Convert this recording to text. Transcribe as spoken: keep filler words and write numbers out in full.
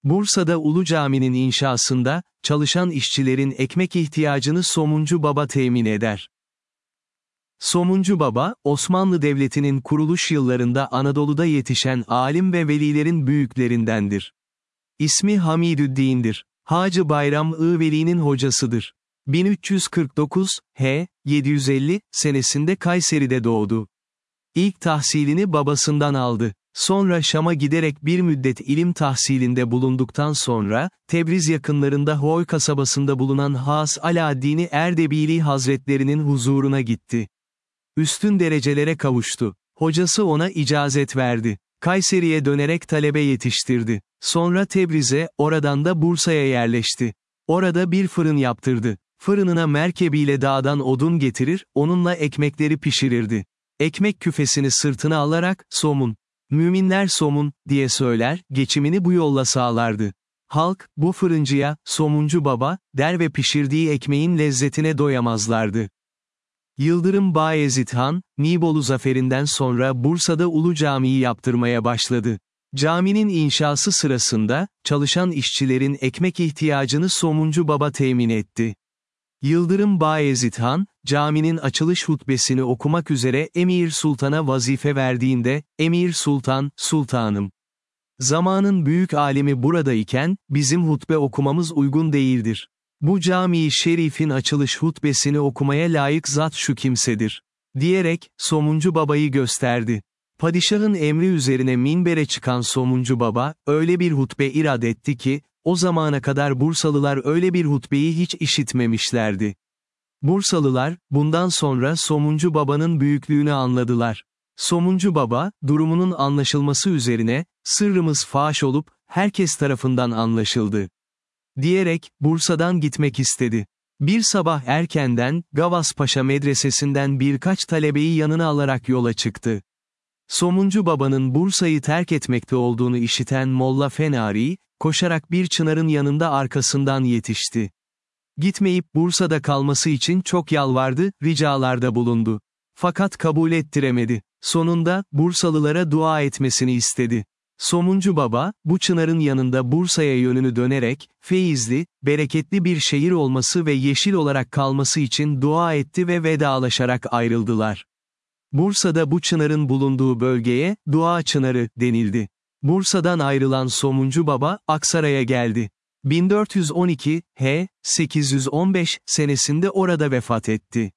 Bursa'da Ulu Cami'nin inşasında, çalışan işçilerin ekmek ihtiyacını Somuncu Baba temin eder. Somuncu Baba, Osmanlı Devleti'nin kuruluş yıllarında Anadolu'da yetişen alim ve velilerin büyüklerindendir. İsmi Hamidüddin'dir. Hacı Bayram-ı Veli'nin hocasıdır. bin üç yüz kırk dokuz, H. yedi yüz elli, senesinde Kayseri'de doğdu. İlk tahsilini babasından aldı. Sonra Şam'a giderek bir müddet ilim tahsilinde bulunduktan sonra, Tebriz yakınlarında Hoy kasabasında bulunan Has Alaaddin Erdebili Hazretlerinin huzuruna gitti. Üstün derecelere kavuştu. Hocası ona icazet verdi. Kayseri'ye dönerek talebe yetiştirdi. Sonra Tebriz'e, oradan da Bursa'ya yerleşti. Orada bir fırın yaptırdı. Fırınına merkebiyle dağdan odun getirir, onunla ekmekleri pişirirdi. Ekmek küfesini sırtına alarak, "Somun. Müminler somun," diye söyler, geçimini bu yolla sağlardı. Halk, bu fırıncıya, Somuncu Baba, der ve pişirdiği ekmeğin lezzetine doyamazlardı. Yıldırım Bayezid Han, Nibolu zaferinden sonra Bursa'da Ulu Cami'yi yaptırmaya başladı. Caminin inşası sırasında, çalışan işçilerin ekmek ihtiyacını Somuncu Baba temin etti. Yıldırım Bayezid Han, caminin açılış hutbesini okumak üzere Emir Sultan'a vazife verdiğinde, Emir Sultan, "Sultanım. Zamanın büyük alimi buradayken, bizim hutbe okumamız uygun değildir. Bu cami-i şerifin açılış hutbesini okumaya layık zat şu kimsedir," diyerek, Somuncu Baba'yı gösterdi. Padişahın emri üzerine minbere çıkan Somuncu Baba, öyle bir hutbe irad etti ki, o zamana kadar Bursalılar öyle bir hutbeyi hiç işitmemişlerdi. Bursalılar, bundan sonra Somuncu Baba'nın büyüklüğünü anladılar. Somuncu Baba, durumunun anlaşılması üzerine, "Sırrımız faş olup, herkes tarafından anlaşıldı," diyerek, Bursa'dan gitmek istedi. Bir sabah erkenden, Gavaspaşa medresesinden birkaç talebeyi yanına alarak yola çıktı. Somuncu Baba'nın Bursa'yı terk etmekte olduğunu işiten Molla Fenari, koşarak bir çınarın yanında arkasından yetişti. Gitmeyip Bursa'da kalması için çok yalvardı, ricalarda bulundu. Fakat kabul ettiremedi. Sonunda, Bursalılara dua etmesini istedi. Somuncu Baba, bu çınarın yanında Bursa'ya yönünü dönerek, feyizli, bereketli bir şehir olması ve yeşil olarak kalması için dua etti ve vedalaşarak ayrıldılar. Bursa'da bu çınarın bulunduğu bölgeye, Dua Çınarı, denildi. Bursa'dan ayrılan Somuncu Baba, Aksaray'a geldi. bin dört yüz on iki, H. sekiz yüz on beş, senesinde orada vefat etti.